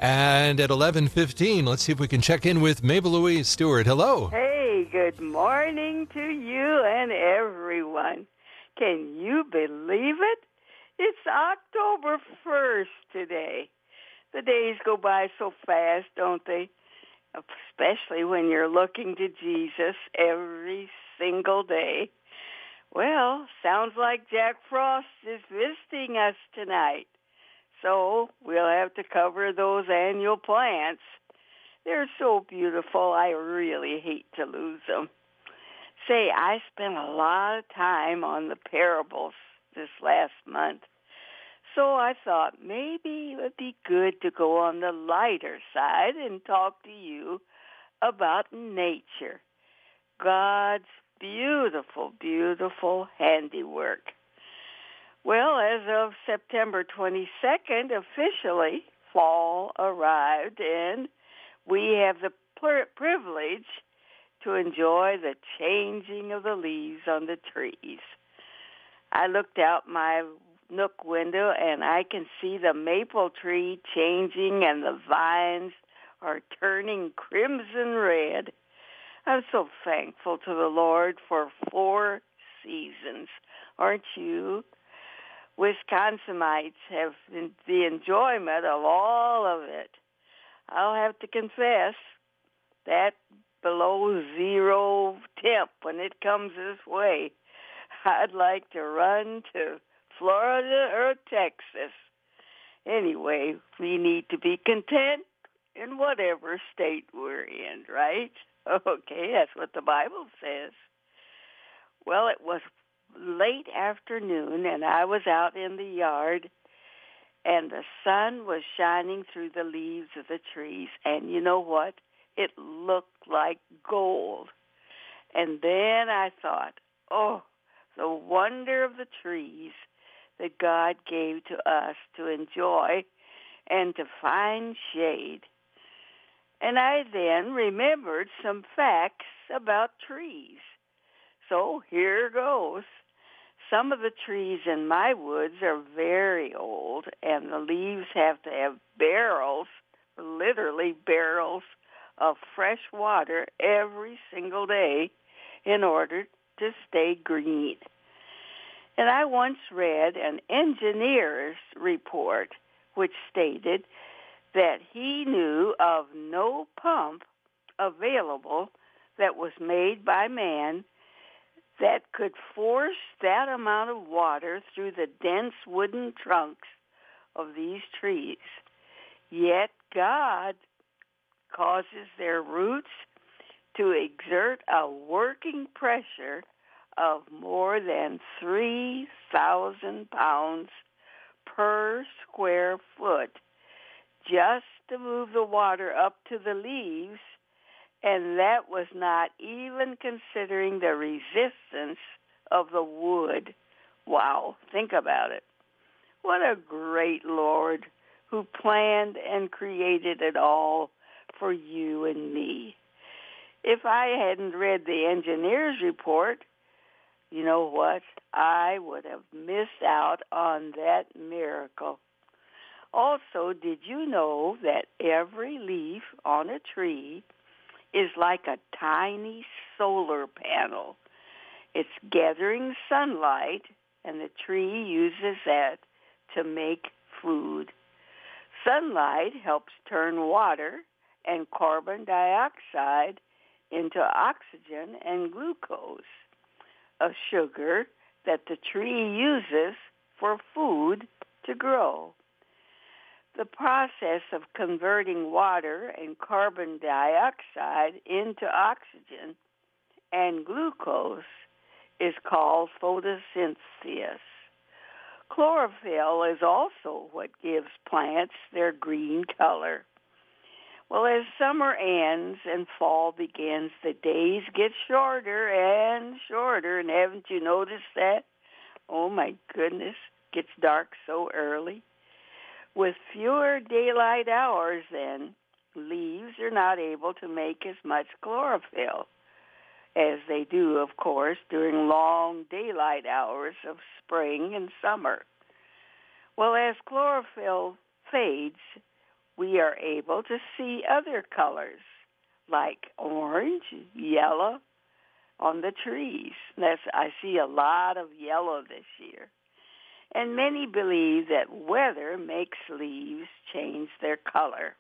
And at 11:15, let's see if we can check in with Mabel Louise Stewart. Hello. Hey, good morning to you and everyone. Can you believe it? It's October 1st today. The days go by so fast, don't they? Especially when you're looking to Jesus every single day. Well, sounds like Jack Frost is visiting us tonight. So we'll have to cover those annual plants. They're so beautiful, I really hate to lose them. Say, I spent a lot of time on the parables this last month. So I thought maybe it would be good to go on the lighter side and talk to you about nature. God's beautiful, beautiful handiwork. Well, as of September 22nd, officially, fall arrived, and we have the privilege to enjoy the changing of the leaves on the trees. I looked out my nook window, and I can see the maple tree changing, and the vines are turning crimson red. I'm so thankful to the Lord for 4 seasons, aren't you? Wisconsinites have the enjoyment of all of it. I'll have to confess that below zero temp when it comes this way, I'd like to run to Florida or Texas. Anyway, we need to be content in whatever state we're in, right? Okay, that's what the Bible says. Well, it was late afternoon, and I was out in the yard, and the sun was shining through the leaves of the trees, and you know what? It looked like gold. And then I thought, oh, the wonder of the trees that God gave to us to enjoy and to find shade. And I then remembered some facts about trees. So here goes. Some of the trees in my woods are very old, and the leaves have to have barrels, literally barrels, of fresh water every single day in order to stay green. And I once read an engineer's report which stated that he knew of no pump available that was made by man that could force that amount of water through the dense wooden trunks of these trees. Yet God causes their roots to exert a working pressure of more than 3,000 pounds per square foot just to move the water up to the leaves, and that was not even considering the resistance of the wood. Wow, think about it. What a great Lord who planned and created it all for you and me. If I hadn't read the engineer's report, you know what? I would have missed out on that miracle. Also, did you know that every leaf on a tree is like a tiny solar panel? It's gathering sunlight, and the tree uses that to make food. Sunlight helps turn water and carbon dioxide into oxygen and glucose, a sugar that the tree uses for food to grow. The process of converting water and carbon dioxide into oxygen and glucose is called photosynthesis. Chlorophyll is also what gives plants their green color. Well, as summer ends and fall begins, the days get shorter and shorter, and haven't you noticed that? Oh my goodness, it gets dark so early. With fewer daylight hours then, leaves are not able to make as much chlorophyll as they do, of course, during long daylight hours of spring and summer. Well, as chlorophyll fades, we are able to see other colors like orange, yellow on the trees. I see a lot of yellow this year. And many believe that weather makes leaves change their color.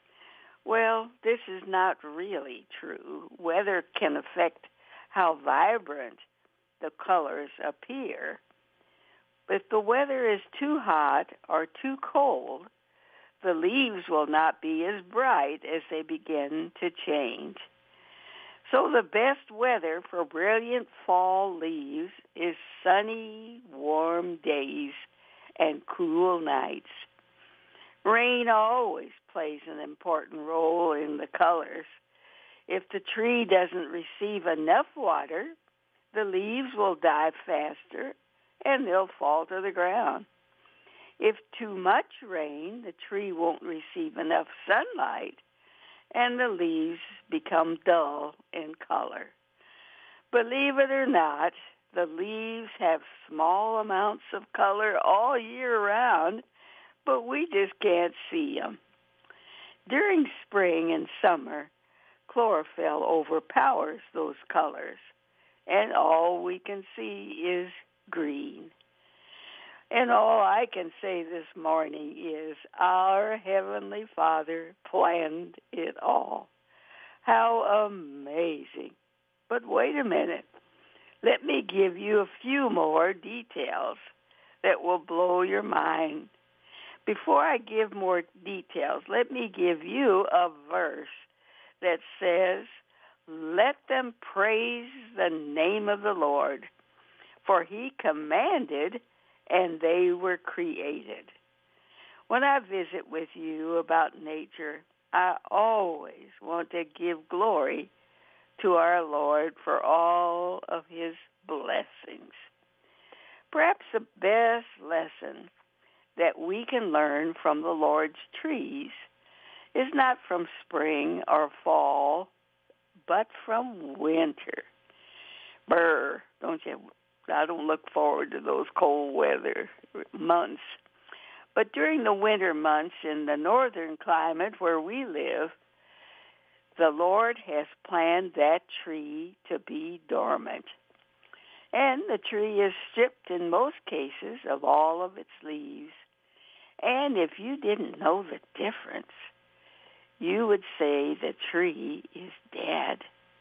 Well, this is not really true. Weather can affect how vibrant the colors appear. If the weather is too hot or too cold, the leaves will not be as bright as they begin to change. So the best weather for brilliant fall leaves is sunny, warm days and cool nights. Rain always plays an important role in the colors. If the tree doesn't receive enough water, the leaves will die faster and they'll fall to the ground. If too much rain, the tree won't receive enough sunlight and the leaves become dull in color. Believe it or not, the leaves have small amounts of color all year round, but we just can't see them. During spring and summer, chlorophyll overpowers those colors, and all we can see is green. And all I can say this morning is our Heavenly Father planned it all. How amazing. But wait a minute. Let me give you a few more details that will blow your mind. Before I give more details, let me give you a verse that says, "Let them praise the name of the Lord, for he commanded and they were created." When I visit with you about nature, I always want to give glory to our Lord for all of his blessings. Perhaps the best lesson that we can learn from the Lord's trees is not from spring or fall, but from winter. Brr, don't you? I don't look forward to those cold weather months. But during the winter months in the northern climate where we live, the Lord has planned that tree to be dormant. And the tree is stripped in most cases of all of its leaves. And if you didn't know the difference, you would say the tree is dead.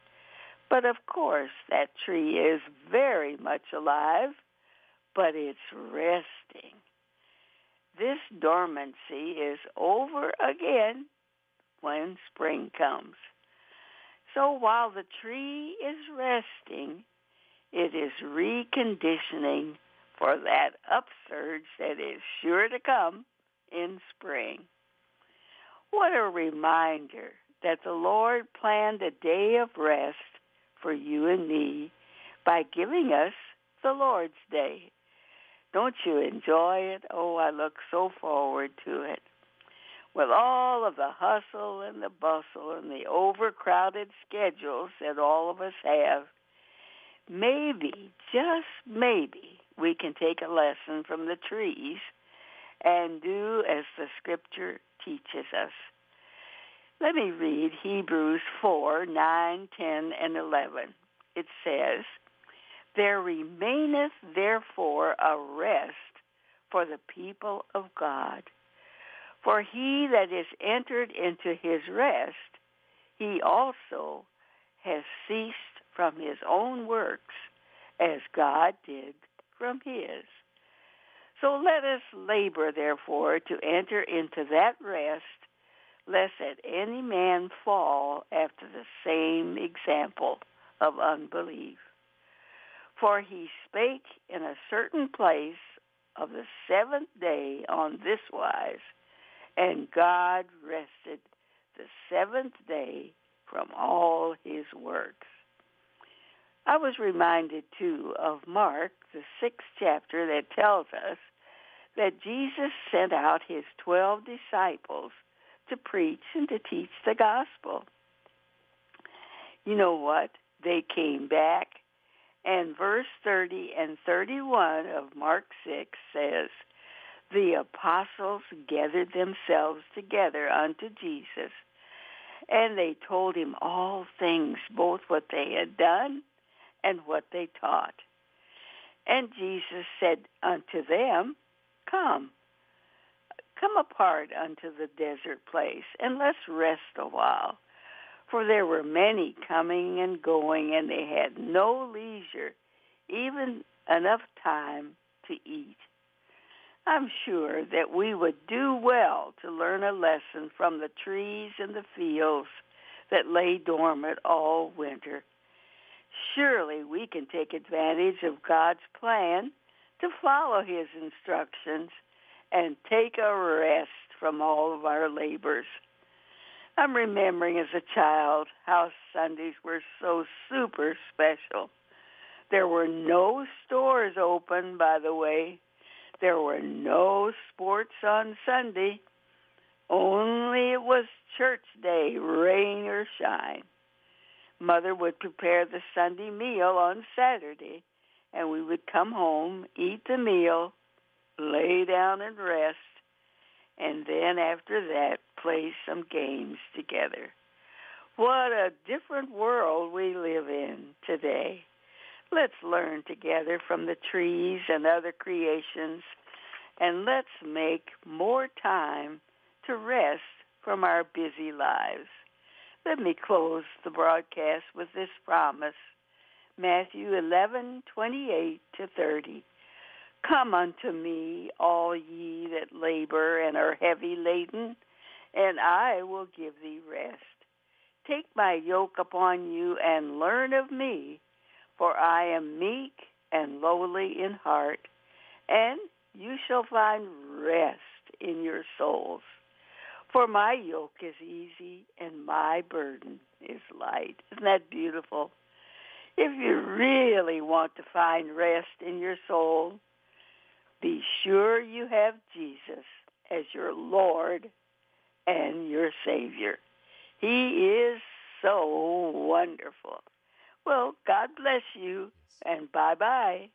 But of course, that tree is very much alive, but it's resting. This dormancy is over again when spring comes. So while the tree is resting, it is reconditioning for that upsurge that is sure to come in spring. What a reminder that the Lord planned a day of rest for you and me by giving us the Lord's Day. Don't you enjoy it? Oh, I look so forward to it. With all of the hustle and the bustle and the overcrowded schedules that all of us have, maybe, just maybe, we can take a lesson from the trees and do as the Scripture teaches us. Let me read Hebrews 4, 9, 10, and 11. It says, "There remaineth therefore a rest for the people of God. For he that is entered into his rest, he also has ceased from his own works, as God did from his. So let us labor, therefore, to enter into that rest, lest at any man fall after the same example of unbelief. For he spake in a certain place of the seventh day on this wise, and God rested the seventh day from all his works." I was reminded, too, of Mark, the 6th chapter, that tells us that Jesus sent out his 12 disciples to preach and to teach the gospel. You know what? They came back, and verse 30 and 31 of Mark 6 says, the apostles gathered themselves together unto Jesus, and they told him all things, both what they had done and what they taught. And Jesus said unto them, Come apart unto the desert place, and let's rest a while. For there were many coming and going, and they had no leisure, even enough time to eat. I'm sure that we would do well to learn a lesson from the trees and the fields that lay dormant all winter. Surely we can take advantage of God's plan to follow his instructions and take a rest from all of our labors. I'm remembering as a child how Sundays were so super special. There were no stores open, by the way. There were no sports on Sunday. Only it was church day, rain or shine. Mother would prepare the Sunday meal on Saturday, and we would come home, eat the meal, lay down and rest, and then after that, play some games together. What a different world we live in today. Let's learn together from the trees and other creations, and let's make more time to rest from our busy lives. Let me close the broadcast with this promise. Matthew 11:28-30. Come unto me, all ye that labor and are heavy laden, and I will give thee rest. Take my yoke upon you and learn of me, for I am meek and lowly in heart, and you shall find rest in your souls. For my yoke is easy and my burden is light. Isn't that beautiful? If you really want to find rest in your soul, be sure you have Jesus as your Lord and your Savior. He is so wonderful. Well, God bless you, and bye-bye.